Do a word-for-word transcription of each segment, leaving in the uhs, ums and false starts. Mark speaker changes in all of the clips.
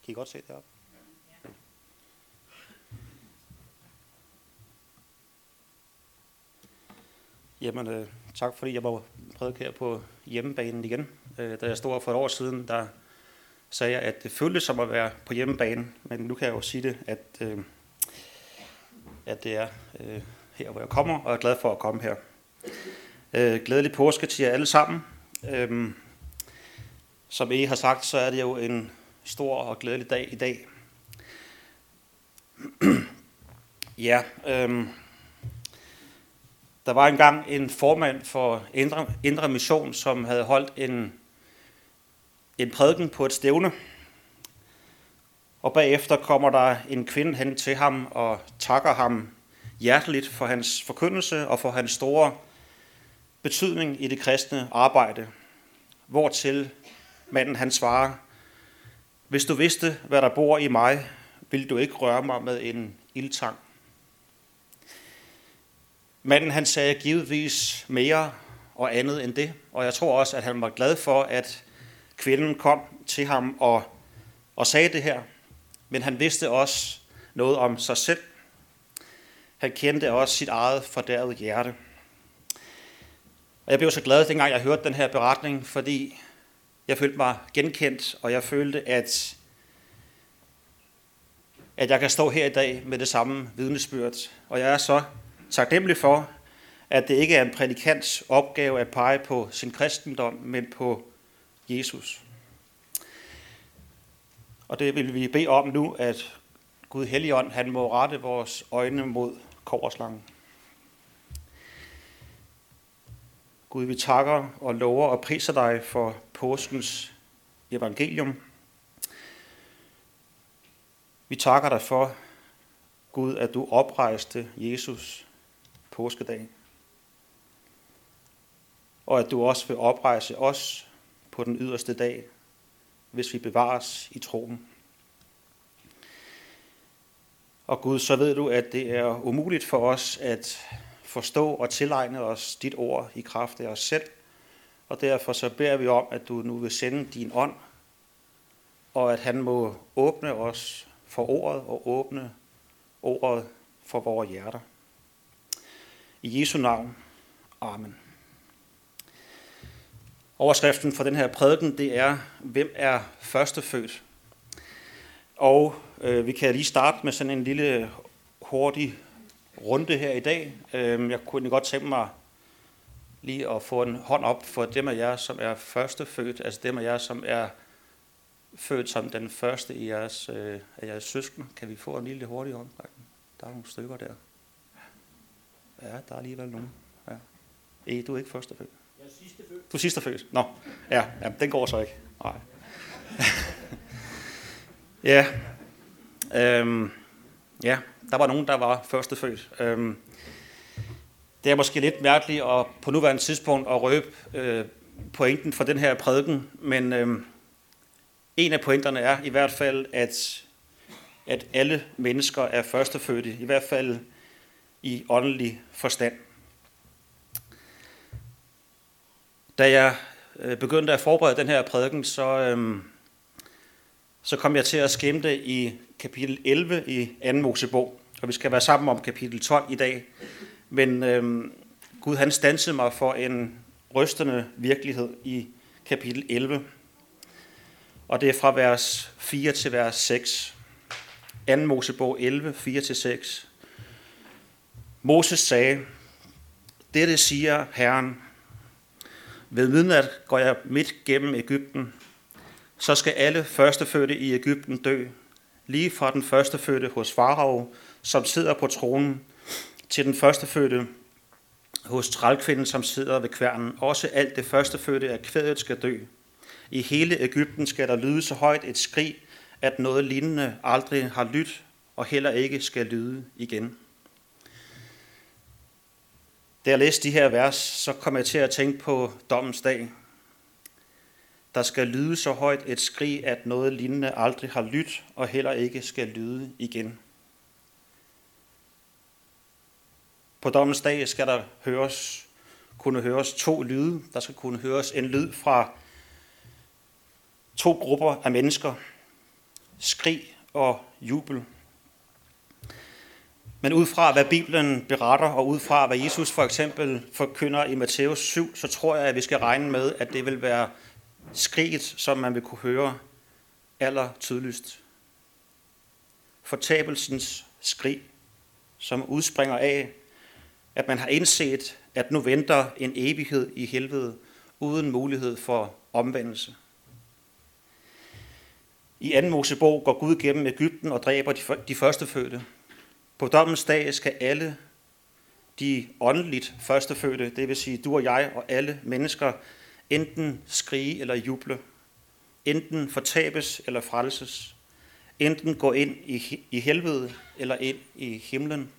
Speaker 1: I godt se det op? Jamen, øh, tak fordi jeg må prædike her på hjemmebanen igen. Øh, da jeg stod for et år siden, der sagde jeg, at det føltes som at være på hjemmebane, men nu kan jeg jo sige det, at, øh, at det er øh, her, hvor jeg kommer, og jeg er glad for at komme her. Øh, glædelig påske til jer alle sammen. Øh, som I har sagt, så er det jo en stor og glædelig dag i dag. ja, øh, Der var engang en formand for Indre, Indre Mission, som havde holdt en, en prædiken på et stævne. Og bagefter kommer der en kvinde hen til ham og takker ham hjerteligt for hans forkyndelse og for hans store betydning i det kristne arbejde. Hvortil manden han svarer: hvis du vidste, hvad der bor i mig, ville du ikke røre mig med en ildtang. Manden han sagde givetvis mere og andet end det, og jeg tror også, at han var glad for, at kvinden kom til ham og, og sagde det her. Men han vidste også noget om sig selv. Han kendte også sit eget fordærvede hjerte. Og jeg blev så glad, dengang jeg hørte den her beretning, fordi jeg følte mig genkendt, og jeg følte, at, at jeg kan stå her i dag med det samme vidnesbyrd. Og jeg er så taknemmelig for, at det ikke er en prædikants opgave at pege på sin kristendom, men på Jesus. Og det vil vi bede om nu, at Gud Helligånd, han må rette vores øjne mod kobberslangen. Gud, vi takker og lover og priser dig for påskens evangelium. Vi takker dig for, Gud, at du oprejste Jesus påskedag. Og at du også vil oprejse os på den yderste dag, hvis vi bevares i troen. Og Gud, så ved du, at det er umuligt for os at forstå og tilegne os dit ord i kraft af os selv. Og derfor så beder vi om, at du nu vil sende din ånd, og at han må åbne os for ordet og åbne ordet for vores hjerter. I Jesu navn. Amen. Overskriften for den her prædiken, det er: hvem er førstefødt? Og øh, vi kan lige starte med sådan en lille hurtig runde her i dag. Øh, jeg kunne godt tænke mig lige at få en hånd op for dem af jer, som er førstefødt, altså dem af jer, som er født som den første i jeres, øh, af jeres søskende. Kan vi få en lille hurtig håndrækning? Der er nogle stykker der. Ja, der er alligevel nogen. Ja. E, du er ikke førstefødt.
Speaker 2: Jeg er sidste født.
Speaker 1: Du er sidste født. Nå, ja, ja, den går så ikke. Nej. ja. Øhm, ja, der var nogen, der var førstefødt. Øhm, det er måske lidt mærkeligt at på nuværende tidspunkt at røbe øh, pointen for den her prædiken, men øh, en af pointerne er i hvert fald, at, at alle mennesker er førstefødte, i hvert fald i åndelig forstand. Da jeg begyndte at forberede den her prædiken, så, øhm, så kom jeg til at skimte i kapitel elleve i anden Mosebog, og vi skal være sammen om kapitel tolv i dag. Men øhm, Gud han standsede mig for en rystende virkelighed i kapitel elleve, og det er fra vers fire til vers seks. anden Mosebog elleve, fire til seks. Moses sagde: dette siger Herren: ved midnat går jeg midt gennem Egypten, så skal alle førstefødte i Egypten dø, lige fra den førstefødte hos farao, som sidder på tronen, til den førstefødte hos trælkvinden, som sidder ved kværnen. Også alt det førstefødte af kvædet skal dø. I hele Egypten skal der lyde så højt et skrig, at noget lignende aldrig har lydt, og heller ikke skal lyde igen. Da jeg læste de her vers, så kom jeg til at tænke på dommens dag. Der skal lyde så højt et skrig, at noget lignende aldrig har lydt, og heller ikke skal lyde igen. På dommens dag skal der høres, kunne høres to lyde. Der skal kunne høres en lyd fra to grupper af mennesker. skrig og jubel. Men ud fra, hvad Bibelen beretter, og ud fra, hvad Jesus for eksempel forkynder i Matthæus syv, så tror jeg, at vi skal regne med, at det vil være skriget, som man vil kunne høre aller tydeligst. Fortabelsens skrig, som udspringer af, at man har indset, at nu venter en evighed i helvede, uden mulighed for omvendelse. I anden Mosebog går Gud gennem Egypten og dræber de førstefødte. På dommens dag skal alle de åndeligt førstefødte, det vil sige du og jeg og alle mennesker, enten skrige eller juble, enten fortabes eller frelses, enten gå ind i, i helvede eller ind i himlen.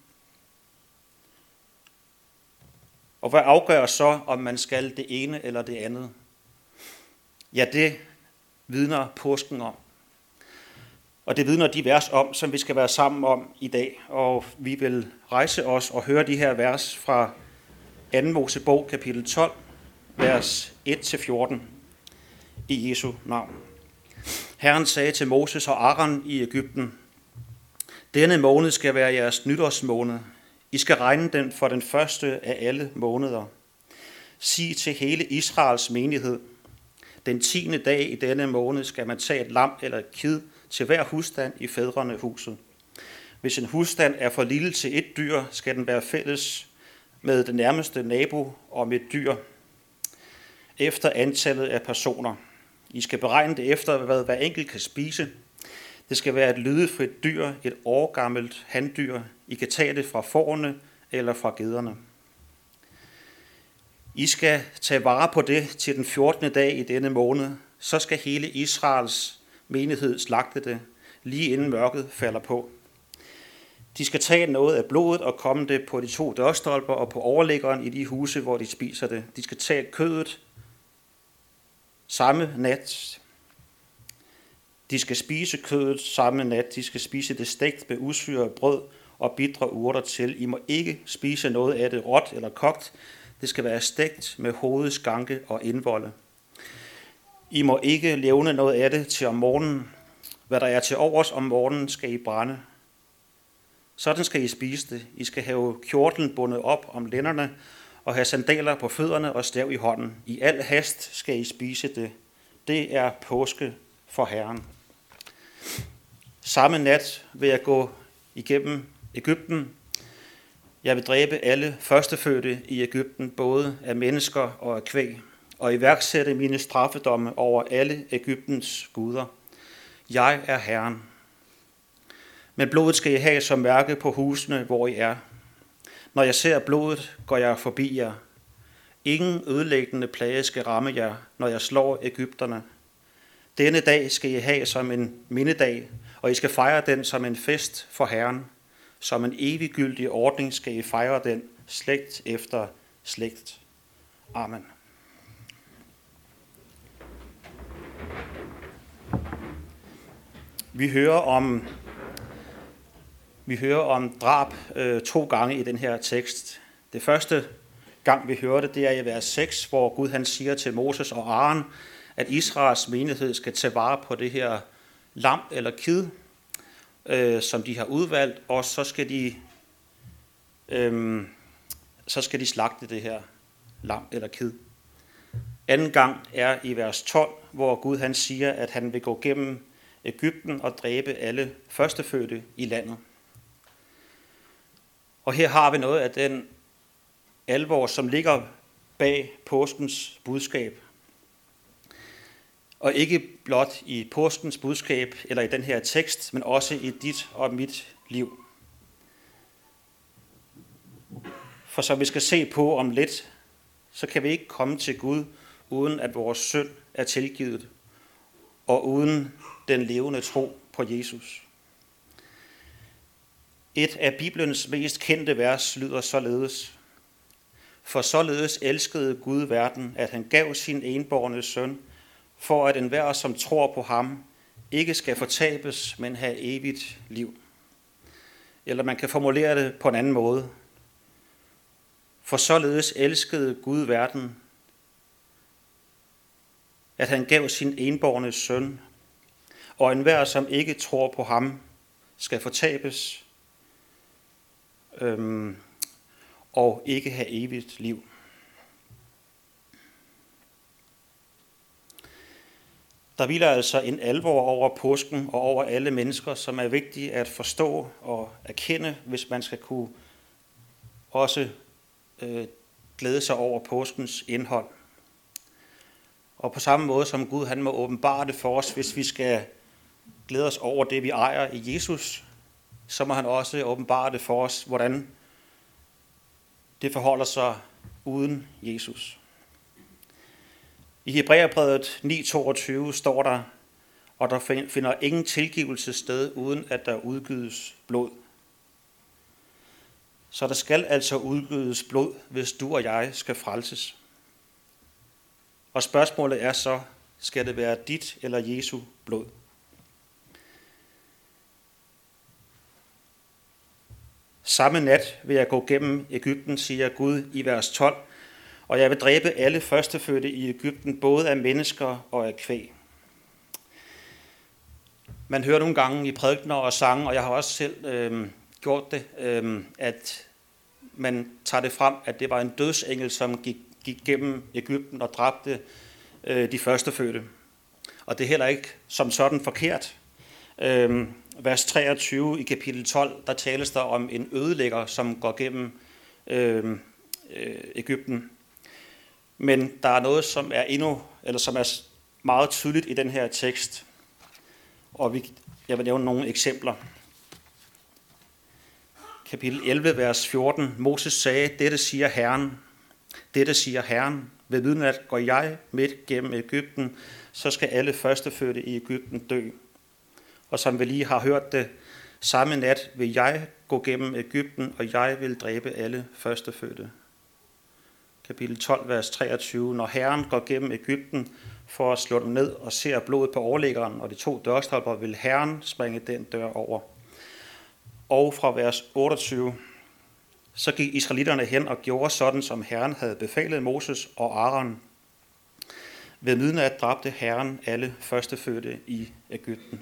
Speaker 1: Og hvad afgør så, om man skal det ene eller det andet? Ja, det vidner påsken om. Og det vidner de vers om, som vi skal være sammen om i dag. Og vi vil rejse os og høre de her vers fra anden Mosebog, kapitel tolv, vers et til fjorten, i Jesu navn. Herren sagde til Moses og Aaron i Egypten: Denne måned skal være jeres nytårsmåned. I skal regne den for den første af alle måneder. Sig til hele Israels menighed: Den tiende dag i denne måned skal man tage et lam eller et kid til hver husstand i fædrenehuset. Hvis en husstand er for lille til et dyr, skal den være fælles med den nærmeste nabo om et dyr, efter antallet af personer. I skal beregne det efter, hvad hver enkelt kan spise. Det skal være et lydefrit dyr, et årgammelt handdyr. I kan tage det fra fårene eller fra gederne. I skal tage vare på det til den fjortende dag i denne måned. Så skal hele Israels menighed slagte det, lige inden mørket falder på. De skal tage noget af blodet og komme det på de to dørstolper og på overliggeren i de huse, hvor de spiser det. De skal tage kødet samme nat. De skal spise kødet samme nat. De skal spise det stegt med usyret brød og bitre urter til. I må ikke spise noget af det råt eller kogt. Det skal være stegt med hoved, skanke og indvolde. I må ikke levne noget af det til om morgenen. Hvad der er til overs om morgenen, skal I brænde. Sådan skal I spise det. I skal have kjortlen bundet op om lænderne og have sandaler på fødderne og stav i hånden. I al hast skal I spise det. Det er påske for Herren. Samme nat vil jeg gå igennem Egypten. Jeg vil dræbe alle førstefødte i Egypten, både af mennesker og af kvæg, og iværksætte mine straffedomme over alle Egyptens guder. Jeg er Herren. Men blodet skal I have som mærke på husene, hvor I er. Når jeg ser blodet, går jeg forbi jer. Ingen ødelæggende plage skal ramme jer, når jeg slår egypterne. Denne dag skal I have som en mindedag, og I skal fejre den som en fest for Herren. Som en eviggyldig ordning skal I fejre den slægt efter slægt. Amen. Vi hører om, vi hører om drab øh, to gange i den her tekst. Det første gang, vi hører det, det er i vers seks, hvor Gud han siger til Moses og Aaron, at Israels menighed skal tage vare på det her lam eller kid, øh, som de har udvalgt, og så skal de, øh, så skal de slagte det her lam eller kid. Anden gang er i vers tolv, hvor Gud han siger, at han vil gå gennem Egypten og dræbe alle førstefødte i landet. Og her har vi noget af den alvor, som ligger bag påskens budskab. Og ikke blot i påskens budskab eller i den her tekst, men også i dit og mit liv. For som vi skal se på om lidt, så kan vi ikke komme til Gud, uden at vores synd er tilgivet, og uden den levende tro på Jesus. Et af Bibelens mest kendte vers lyder således: For således elskede Gud verden, at han gav sin enbårne søn, for at enhver, som tror på ham, ikke skal fortabes, men have evigt liv. Eller man kan formulere det på en anden måde. For således elskede Gud verden, at han gav sin enbårne søn. og enhver, som ikke tror på ham, skal fortabes øhm, og ikke have evigt liv. Der hviler altså en alvor over påsken og over alle mennesker, som er vigtige at forstå og erkende, hvis man skal kunne også øh, glæde sig over påskens indhold. Og på samme måde som Gud, han må åbenbare det for os, hvis vi skal glæde os over det, vi ejer i Jesus, så må han også åbenbare det for os, hvordan det forholder sig uden Jesus. I Hebræerbrevet ni toogtyve står der, og der finder ingen tilgivelse sted, uden at der udgydes blod. Så der skal altså udgydes blod, hvis du og jeg skal frelses. Og spørgsmålet er så, skal det være dit eller Jesu blod? Samme nat vil jeg gå gennem Egypten, siger Gud i vers tolv, og jeg vil dræbe alle førstefødte i Egypten, både af mennesker og af kvæg. Man hører nogle gange i prædikener og sange, og jeg har også selv øh, gjort det, øh, at man tager det frem, at det var en dødsengel, som gik, gik gennem Egypten og dræbte øh, de førstefødte. Og det er heller ikke som sådan forkert. Øh, vers treogtyve i kapitel tolv, der tales der om en ødelægger, som går gennem øh, øh, Egypten. Men der er noget, som er endnu, eller som er meget tydeligt i den her tekst. Og vi, jeg vil nævne nogle eksempler. Kapitel elleve, vers fjorten. Moses sagde, dette siger Herren, dette siger Herren, ved midnat går jeg midt gennem Egypten, så skal alle førstefødte i Egypten dø. Og som vi lige har hørt det, samme nat vil jeg gå gennem Egypten, og jeg vil dræbe alle førstefødte. Kapitel tolv, vers treogtyve. Når Herren går gennem Egypten for at slå dem ned og ser blodet på overliggeren og de to dørstolper, vil Herren springe den dør over. Og fra vers otteogtyve. Så gik israelitterne hen og gjorde sådan, som Herren havde befalet Moses og Aaron. Ved midnat dræbte Herren alle førstefødte i Egypten.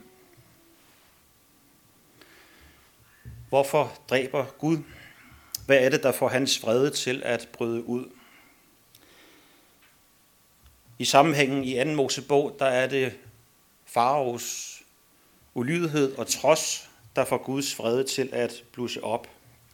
Speaker 1: Hvorfor dræber Gud? Hvad er det, der får hans vrede til at bryde ud? I sammenhængen i anden Mosebog, der er det faraos ulydighed og trods, der får Guds vrede til at blusse op.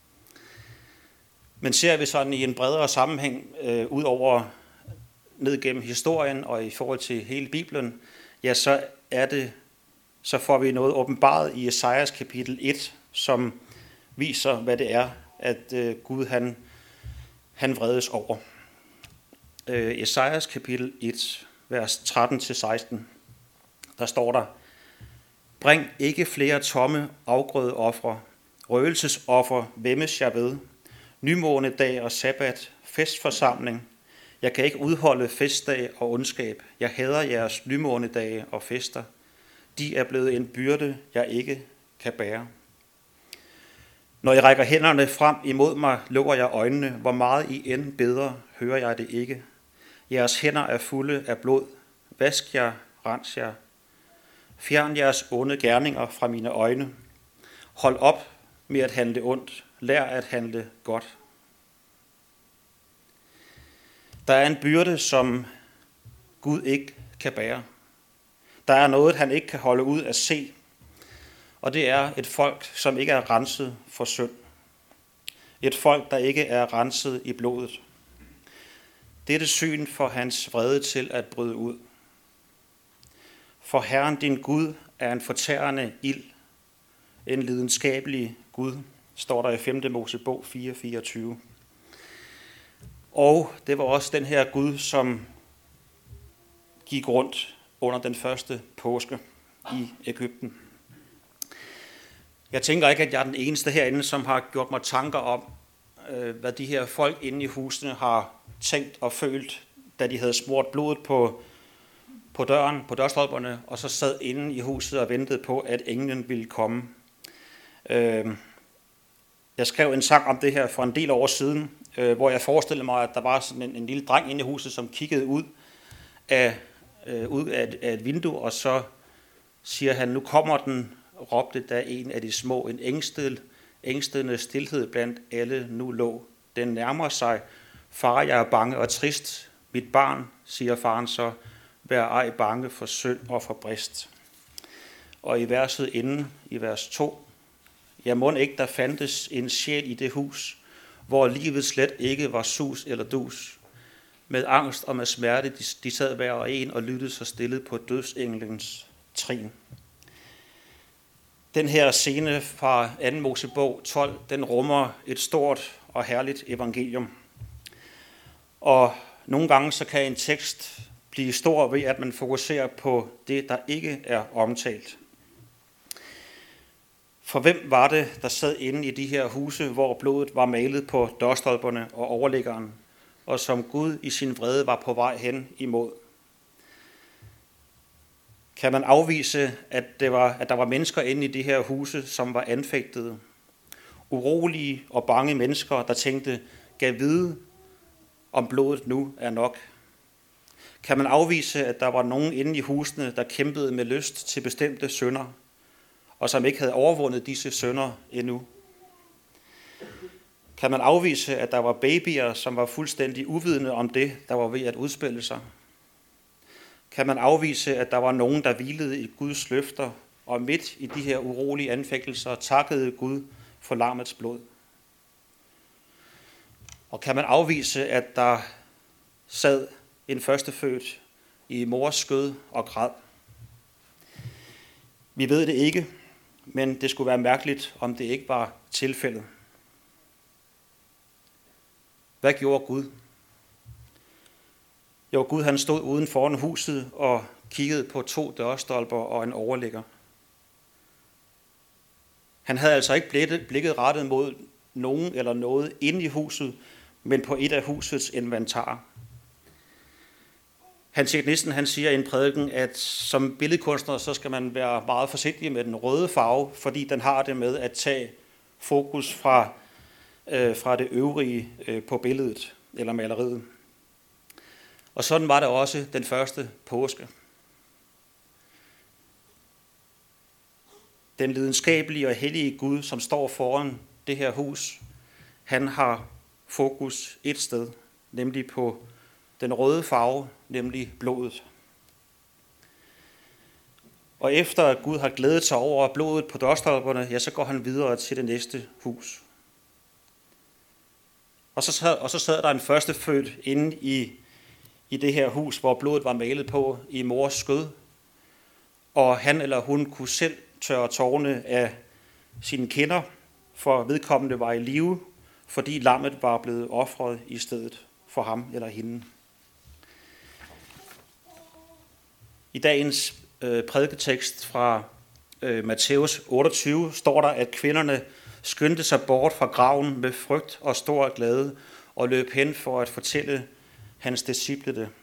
Speaker 1: Men ser vi sådan i en bredere sammenhæng, øh, ud over ned gennem historien og i forhold til hele Bibelen, ja, så er det, så får vi noget åbenbaret i Esajas kapitel et, som viser, hvad det er, at øh, Gud han, han vredes over. Øh, Esajas kapitel et, vers tretten til seksten, der står der, bring ikke flere tomme afgrødeofre, røgelsesoffer væmmes jeg ved, nymånedag og sabbat, festforsamling. Jeg kan ikke udholde festdag og ondskab. Jeg hader jeres nymånedage og fester. De er blevet en byrde, jeg ikke kan bære. Når I rækker hænderne frem imod mig, lukker jeg øjnene. Hvor meget I end beder, hører jeg det ikke. Jeres hænder er fulde af blod. Vask jer, rens jer. Fjern jeres onde gerninger fra mine øjne. Hold op med at handle ondt. Lær at handle godt. Der er en byrde, som Gud ikke kan bære. Der er noget, han ikke kan holde ud at se. Og det er et folk, som ikke er renset for synd. Et folk, der ikke er renset i blodet. Det er det syn for hans vrede til at bryde ud. For Herren din Gud er en fortærende ild, en lidenskabelig Gud, står der i femte Mosebog fire fireogtyve. Og det var også den her Gud, som gik rundt under den første påske i Egypten. Jeg tænker ikke, at jeg er den eneste herinde, som har gjort mig tanker om, hvad de her folk inde i husene har tænkt og følt, da de havde smurt blodet på, på døren, på dørstolperne, og så sad inde i huset og ventede på, at englen ville komme. Jeg skrev en sang om det her for en del år siden, hvor jeg forestillede mig, at der var sådan en, en lille dreng inde i huset, som kiggede ud af, ud af, et, af et vindue, og så siger han, nu kommer den, råbte da en af de små, en ængstel, ængstende stilhed blandt alle nu lå. Den nærmer sig. Far, jeg er bange og trist. Mit barn, siger faren så, vær ej bange for synd og for brist. Og i verset inden, i vers to, ja, mon ikke der fandtes en sjæl i det hus, hvor livet slet ikke var sus eller dus. Med angst og med smerte, de, de sad hver og en og lyttede så stille på dødsenglens trin. Den her scene fra anden Mosebog tolv, den rummer et stort og herligt evangelium. Og nogle gange så kan en tekst blive stor ved, at man fokuserer på det, der ikke er omtalt. For hvem var det, der sad inde i de her huse, hvor blodet var malet på dørstolperne og overliggeren, og som Gud i sin vrede var på vej hen imod? Kan man afvise, at, det var, at der var mennesker inde i de her huse, som var anfægtede? Urolige og bange mennesker, der tænkte, gav vide, om blodet nu er nok? Kan man afvise, at der var nogen inde i husene, der kæmpede med lyst til bestemte synder, og som ikke havde overvundet disse synder endnu? Kan man afvise, at der var babyer, som var fuldstændig uvidende om det, der var ved at udspille sig? Kan man afvise, at der var nogen, der hvilede i Guds løfter, og midt i de her urolige anfægtelser takkede Gud for lammets blod? Og kan man afvise, at der sad en førstefødt i mors skød og græd? Vi ved det ikke, men det skulle være mærkeligt, om det ikke var tilfældet. Hvad gjorde Gud? Jo, Gud han stod uden foran huset og kiggede på to dørstolper og en overligger. Han havde altså ikke blikket, blikket rettet mod nogen eller noget inde i huset, men på et af husets inventar. Hans Nielsen, han siger i en prædiken, at som billedkunstner, så skal man være meget forsigtig med den røde farve, fordi den har det med at tage fokus fra, øh, fra det øvrige øh, på billedet eller maleriet. Og sådan var det også den første påske. Den lidenskabelige og hellige Gud, som står foran det her hus, han har fokus et sted, nemlig på den røde farve, nemlig blodet. Og efter at Gud har glædet sig over blodet på dørstolperne, ja, så går han videre til det næste hus. Og så sad, og så sad der en førstefødt inde i, i det her hus, hvor blodet var malet på i mors skød. Og han eller hun kunne selv tørre tårerne af sine kinder, for vedkommende var i live, fordi lammet var blevet ofret i stedet for ham eller hende. I dagens øh, prædiketekst fra øh, Matthæus otteogtyve står der, at kvinderne skyndte sig bort fra graven med frygt og stor glæde og løb hen for at fortælle hans disciple det.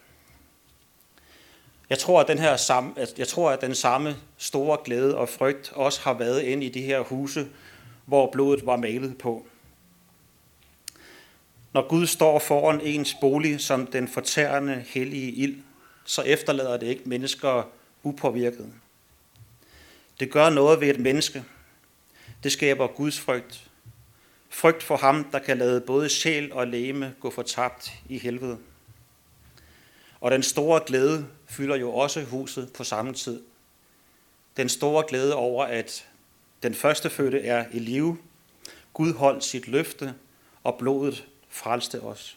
Speaker 1: Jeg tror, at den her samme, jeg tror, at den samme store glæde og frygt også har været inde i de her huse, hvor blodet var malet på. Når Gud står foran ens bolig som den fortærende hellige ild, så efterlader det ikke mennesker upåvirket. Det gør noget ved et menneske. Det skaber Guds frygt. Frygt for ham, der kan lade både sjæl og legeme gå fortabt i helvede. Og den store glæde fylder jo også huset på samme tid. Den store glæde over, at den førstefødte er i live. Gud holdt sit løfte, og blodet frelste os.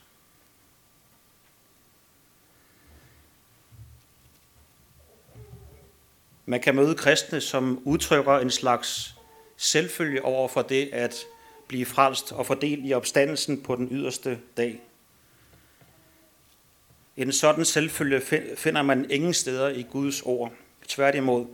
Speaker 1: Man kan møde kristne, som udtrykker en slags selvfølge over for det at blive frelst og fordele i opstandelsen på den yderste dag. En sådan selvfølge finder man ingen steder i Guds ord. Tværtimod.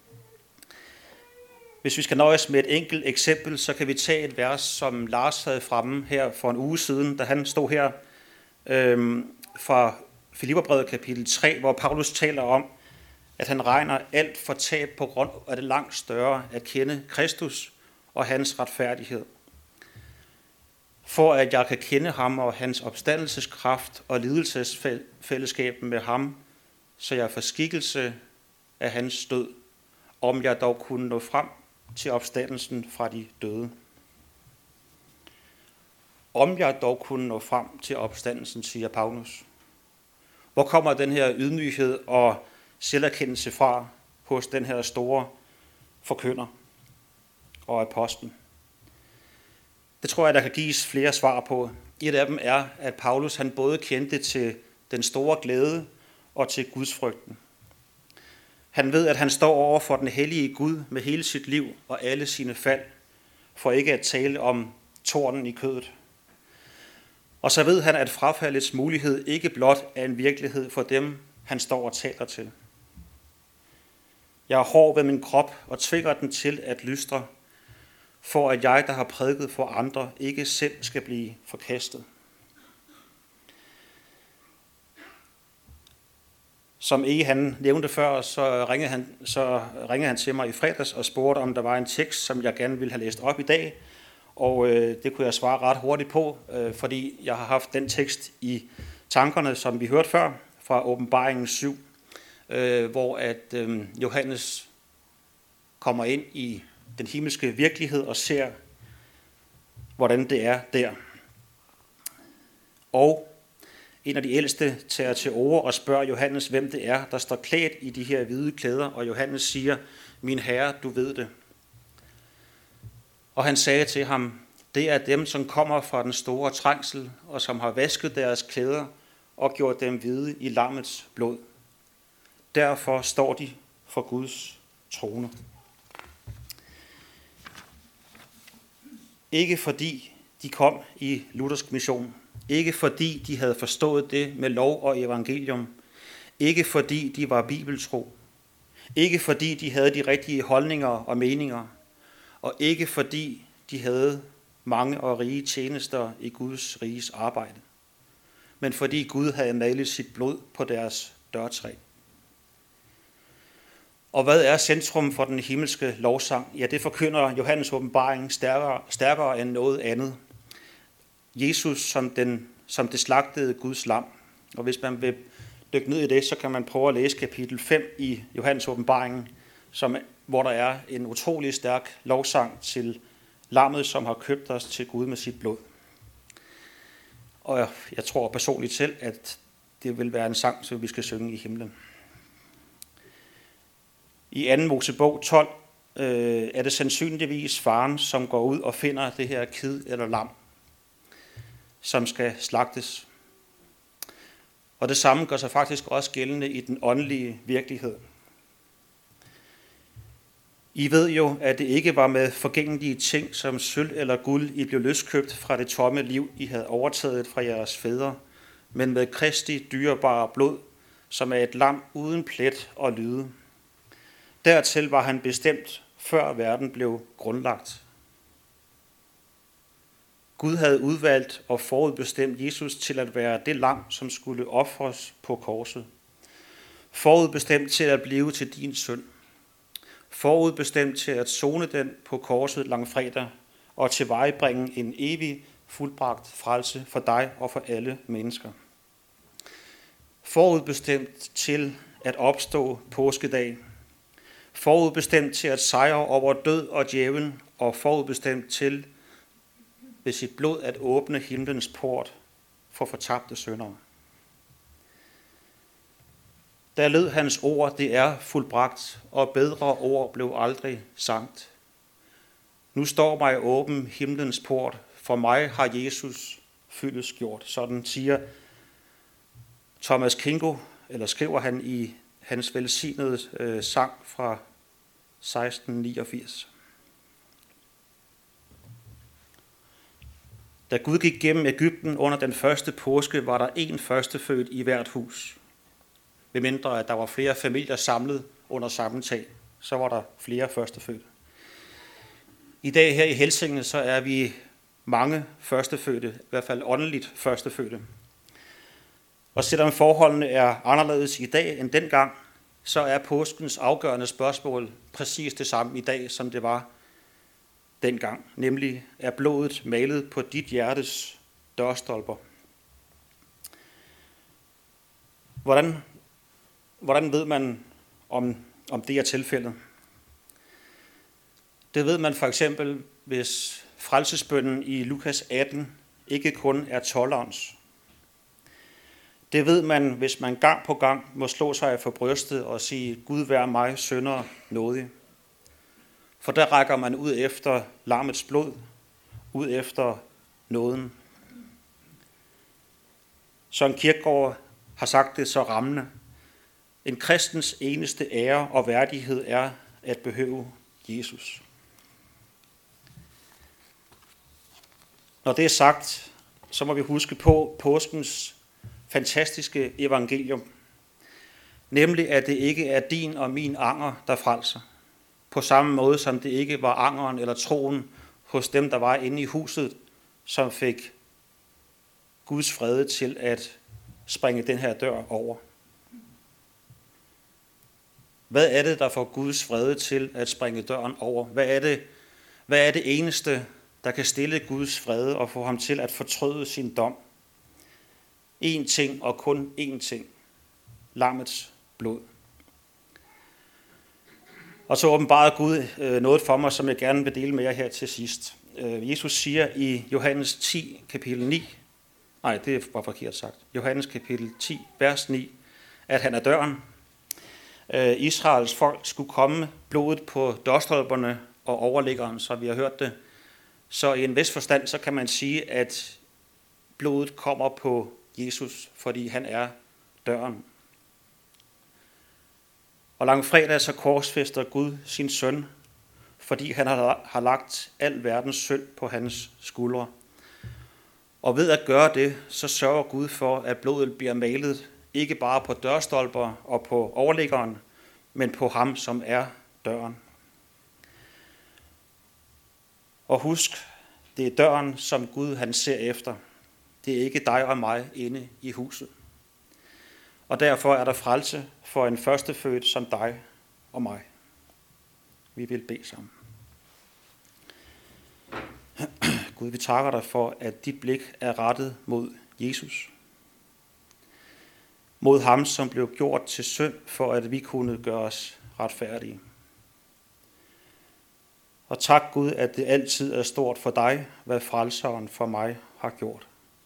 Speaker 1: Hvis vi skal nøjes med et enkelt eksempel, så kan vi tage et vers, som Lars havde fremme her for en uge siden, da han stod her øhm, fra Filipperbrevet kapitel tre, hvor Paulus taler om, at han regner alt for tab på grund af det langt større at kende Kristus og hans retfærdighed. For at jeg kan kende ham og hans opstandelseskraft og lidelsesfællesskab med ham, så jeg får skikkelse af hans død om jeg dog kunne nå frem til opstandelsen fra de døde. Om jeg dog kunne nå frem til opstandelsen, siger Paulus. Hvor kommer den her ydmyghed og selverkendelse fra hos den her store forkynder og apostel? Det tror jeg, der kan gives flere svar på. Et af dem er, at Paulus han både kendte til den store glæde og til Guds frygten. Han ved, at han står over for den hellige Gud med hele sit liv og alle sine fald, for ikke at tale om tornen i kødet. Og så ved han, at frafaldets mulighed ikke blot er en virkelighed for dem, han står og taler til. Jeg er hård ved min krop og tvinger den til at lystre, for at jeg, der har prædiket for andre, ikke selv skal blive forkastet. Som E. han nævnte før, så ringede, han, så ringede han til mig i fredags og spurgte, om der var en tekst, som jeg gerne ville have læst op i dag. Og øh, det kunne jeg svare ret hurtigt på, øh, fordi jeg har haft den tekst i tankerne, som vi hørte før, fra Åbenbaringen syv, øh, hvor at øh, Johannes kommer ind i den himmelske virkelighed og ser, hvordan det er der. Og en af de ældste tager til orde og spørger Johannes, hvem det er, der står klædt i de her hvide klæder, og Johannes siger, min herre, du ved det. Og han sagde til ham, det er dem, som kommer fra den store trængsel, og som har vasket deres klæder og gjort dem hvide i lammets blod. Derfor står de for Guds trone. Ikke fordi de kom i luthersk mission, ikke fordi de havde forstået det med lov og evangelium, ikke fordi de var bibeltro, ikke fordi de havde de rigtige holdninger og meninger, og ikke fordi de havde mange og rige tjenester i Guds riges arbejde, men fordi Gud havde malet sit blod på deres dørtræ. Og hvad er centrum for den himmelske lovsang? Ja, det forkynder Johannes åbenbaring stærkere, stærkere end noget andet. Jesus som, den, som det slagtede Guds lam. Og hvis man vil dykke ned i det, så kan man prøve at læse kapitel fem i Johannes åbenbaring, som, hvor der er en utrolig stærk lovsang til lammet, som har købt os til Gud med sit blod. Og jeg tror personligt selv, at det vil være en sang, som vi skal synge i himlen. I anden Mosebog tolv øh, er det sandsynligvis faren, som går ud og finder det her kid eller lam, som skal slagtes. Og det samme gør sig faktisk også gældende i den åndelige virkelighed. I ved jo, at det ikke var med forgængelige ting som sølv eller guld, I blev løskøbt fra det tomme liv, I havde overtaget fra jeres fædre, men med Kristi dyrebare blod, som er et lam uden plet og lyde. Dertil var han bestemt, før verden blev grundlagt. Gud havde udvalgt og forudbestemt Jesus til at være det lam, som skulle ofres på korset. Forudbestemt til at blive til din synd. Forudbestemt til at sone den på korset langfredag og tilvejebringe en evig fuldbragt frelse for dig og for alle mennesker. Forudbestemt til at opstå påskedag. Forudbestemt til at sejre over død og djævel, og forudbestemt til ved sit blod at åbne himlens port for fortabte syndere. Der lød hans ord, det er fuldbragt, og bedre ord blev aldrig sagt. Nu står mig åben himlens port, for mig har Jesus fyldestgjort. Sådan siger Thomas Kingo, eller skriver han i hans velsignede øh, sang fra seksten niogfirs. Da Gud gik gennem Egypten under den første påske, var der en førstefødt i hvert hus. Ved mindre at der var flere familier samlet under samme tag, så var der flere førstefødte. I dag her i Helsinge, så er vi mange førstefødte, i hvert fald åndeligt førstefødte. Og selvom forholdene er anderledes i dag end dengang, så er påskens afgørende spørgsmål præcis det samme i dag, som det var dengang. Nemlig, er blodet malet på dit hjertes dørstolper? Hvordan, hvordan ved man, om, om det er tilfældet? Det ved man for eksempel, hvis frelsesbønnen i Lukas atten ikke kun er tolvårs. Det ved man, hvis man gang på gang må slå sig for brystet og sige, Gud vær mig synder nådig. For der rækker man ud efter lammets blod, ud efter nåden. Søren Kierkegaard har sagt det så rammende. En kristens eneste ære og værdighed er at behøve Jesus. Når det er sagt, så må vi huske på påskens fantastiske evangelium. Nemlig, at det ikke er din og min anger, der frelser. På samme måde, som det ikke var angeren eller troen hos dem, der var inde i huset, som fik Guds fred til at springe den her dør over. Hvad er det, der får Guds fred til at springe døren over? Hvad er det, hvad er det eneste, der kan stille Guds fred og få ham til at fortryde sin dom? En ting og kun én ting. Lammets blod. Og så åbenbarede Gud noget for mig, som jeg gerne vil dele med jer her til sidst. Jesus siger i Johannes ti, kapitel ni, nej, det var forkert sagt, Johannes kapitel ti, vers ni, at han er døren. Israels folk skulle komme blodet på dørstolperne og overliggeren, så vi har hørt det. Så i en vis forstand, så kan man sige, at blodet kommer på Jesus, fordi han er døren. Og langfredag så korsfæster Gud sin søn, fordi han har lagt al verdens synd på hans skuldre. Og ved at gøre det, så sørger Gud for, at blodet bliver malet ikke bare på dørstolper og på overliggeren, men på ham, som er døren. Og husk, det er døren, som Gud han ser efter. Det er ikke dig og mig inde i huset. Og derfor er der frelse for en førstefødt som dig og mig. Vi vil bede sammen. Gud, vi takker dig for, at dit blik er rettet mod Jesus. Mod ham, som blev gjort til synd, for at vi kunne gøre os retfærdige. Og tak Gud, at det altid er stort for dig, hvad frelseren for mig har gjort.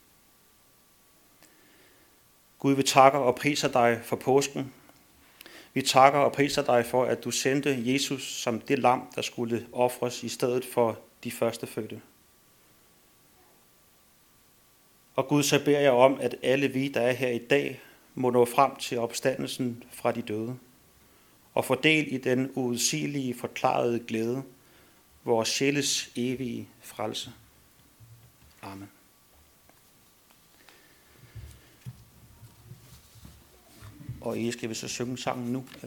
Speaker 1: Gud, vi takker og priser dig for påsken. Vi takker og priser dig for, at du sendte Jesus som det lam, der skulle ofres i stedet for de førstefødte. Og Gud, så beder jeg om, at alle vi, der er her i dag, må nå frem til opstandelsen fra de døde, og få del i den uudsigelige forklarede glæde, vores sjæles evige frelse. Amen. Og I skal vi så synge sangen nu.